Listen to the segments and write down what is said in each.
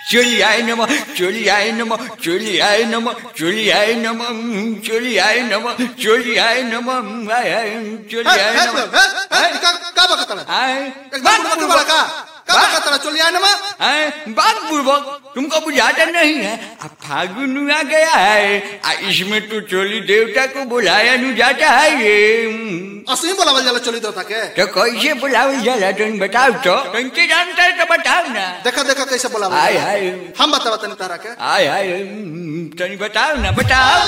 चोलियाय नमः चोलियाय नमः चोलियाय नमः चोलियाय नमः चोलियाय नमः चोलियाय नमः चोलियाय नमः का बकतला एकदम बुड़बक का बकतला चोलियाय नमः बात बुड़बक तुमको बुझाता नहीं है। अब फागुन आ गया है, इसमें तो चोली देवता को बुलाया नहीं जाता है। ये असली बुलावल जाला चोली देवता के तो कैसे बुलावल जाला तुम बताओ तो, तुमके जानता है तो बताओ ना। देखा देखा कैसे बुलावल हाय हाय हम बताओ तनी तारा के हाय हाय तनी बताओ ना बताओ।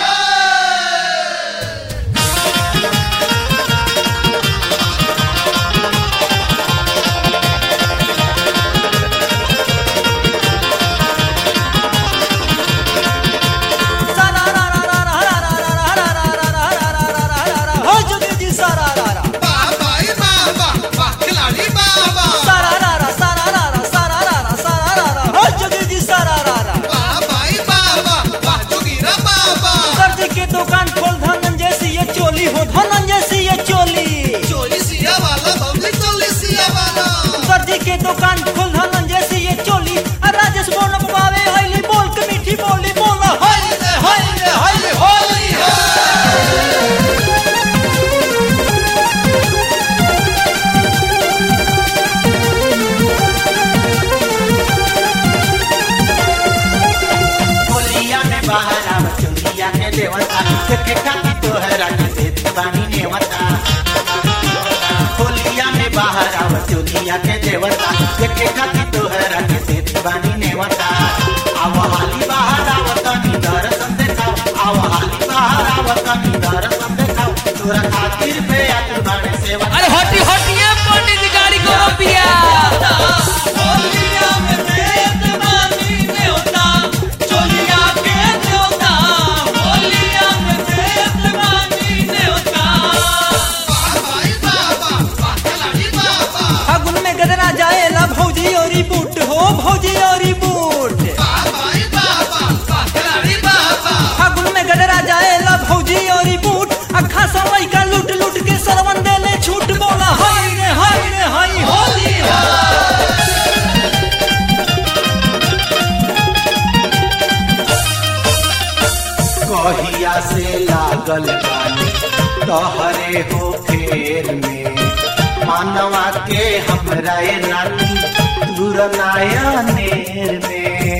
दुकान खोल धनन जैसी ये चोली हो, धनन जैसी ये चोली चोली सिया वाला बबली चोली सिया वाला दर्जी के दुकान खोल धनन जैसी ये चोली। राजेश बोल बावे हईली बोल के मीठी बोली बोल हाय रे हाय रे हाय रे होली होलिया में बाहर आव चोलिया के देवता के खाती तोहरा के देत बानी नेवता। होलिया में बाहर आव चोलिया के देवता के खाती तोहरा के देत बानी नेवता। आव हाली बाहर आव तनी दर्शन देखाओ, आव हाली बाहर आव तनी दर्शन देखाओ, तोरा खातिर पे आत बाणे सेवा। अरे हटी हटिए पंडित जी गाड़ी को पिया होलिया में देत बानी नेवता चोलिया के देवता होलिया में देत बानी नेवता। फागुन में गदरा जाएला भौजी औरी बूट हो, भौजी औरी बूट फागुन में गदरा जाएला भौजी औरी बूट। अखा समय का लूट लूट के सरवन देले छूट बोला हाय रे हाय रे हाय होली कहिया से लागल बानी तोहरे हो फेर में, मानवा के हमरा ए रानी दूर नयनेर में।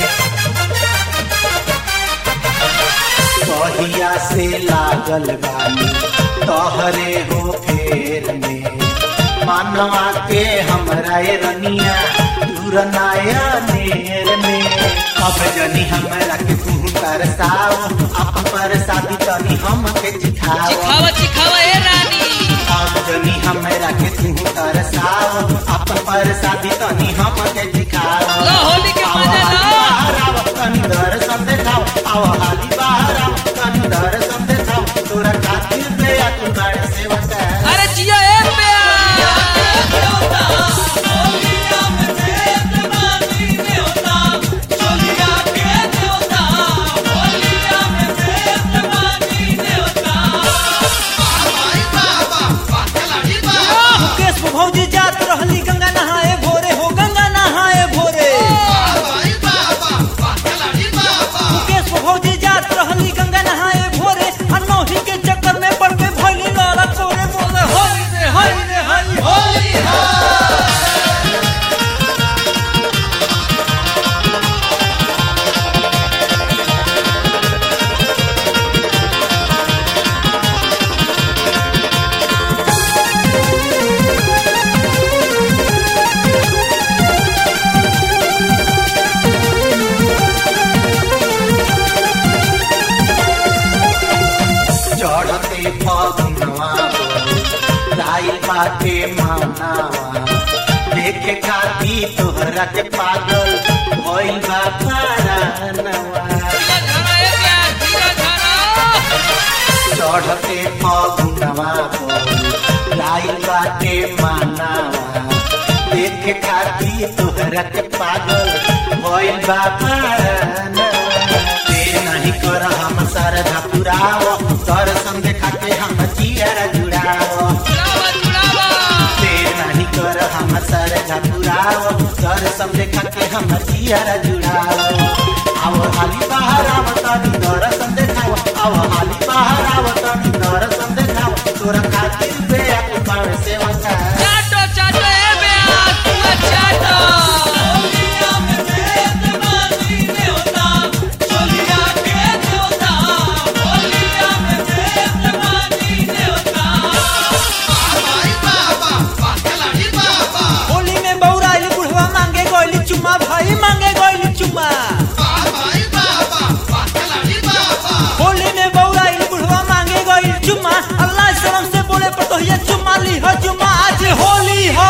कहिया से लागल बानी तोहरे हो फेर में, मानवा के हमरा ए रनिया दूर नयनेर में। अब जनी हमरा के तू तरसाओ, आप पर शादी तनी हम के चिखाओ चिखावा ए रानी। अब जनी हमरा के तू तरसाओ, आप पर शादी तनी हम के चिखाओ। होली के मजा लो। बाहर आओ तनी दर्शन देखाओ, आओ हाली बाहर आओ तनी दर्शन देखाओ, तोरा खातिर पे आ तू बड़े सेवा कर। अरे जिया ए पे भौजी जात रहली गंगा नहाए भोरे हो, गंगा नहाए भोरे मुकेश भौजी जात रहली गंगा नहाए भोरे। अनोही के चक्कर में पड़ के भइली लड़ा तोरे बोले हाय रे हाय रे हाय होली चढ़ते फगुनवा राइल बाटे मानावा, देखे खाती तोहरा के पागल भइल बा परानवा। चढ़ते फगुनवा राइल बाटे मानावा, देखे खाती तोहरा के पागल भइल बा परानवा। नहीं कर हम सरधा पुराओ, दर्शन देखा के हम जिया जुड़ाओ। देर नहीं कर हम सरधा पुराओ, दर्शन देखा के हमर जियारा जुड़ाओ आओ हाली बाहर आवतानी दर्शन देखाओ आओ हाली बाहर आवतानी दर्शन देखाओ तोरा खातिर बे आके पावे सेवा का चाटो चाटो ए बेआ तू चाटो होलिया में देत बानी ने होता चोलिया के देवता होलिया में देत बानी ने होता होली में बौराइल बुढ़वा मांगे गोइली चुम्मा भाई मांगे गोइली चुम्मा होली में बौराइल बुढ़वा मांगे गोइली चुम्मा अल्लाह शर्म से बोले पर तो ये चुम्मा ली हो चुम्मा आज होली हो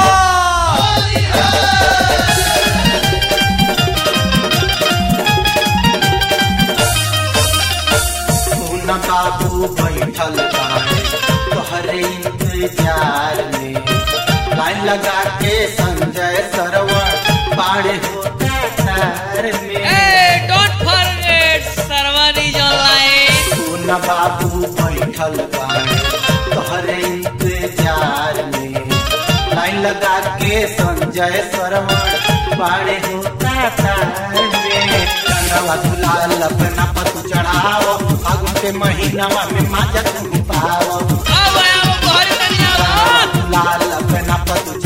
मुन्ना बाबू बैठल बाड़े तोहरे इंतजार में लाइन लगा के संजय सरवण बाड़े होते तार में ए don't forget server is online Munna Babu बैठल बाड़े तोहरे इंतजार में लाइन लगा के संजय सरवण बाड़े होता तार में कनवा दुलाल अपना पतु चढ़ाओ फागुन के महीनावा में माजा तू पाओ अब घर तनिया लाल अपना पतु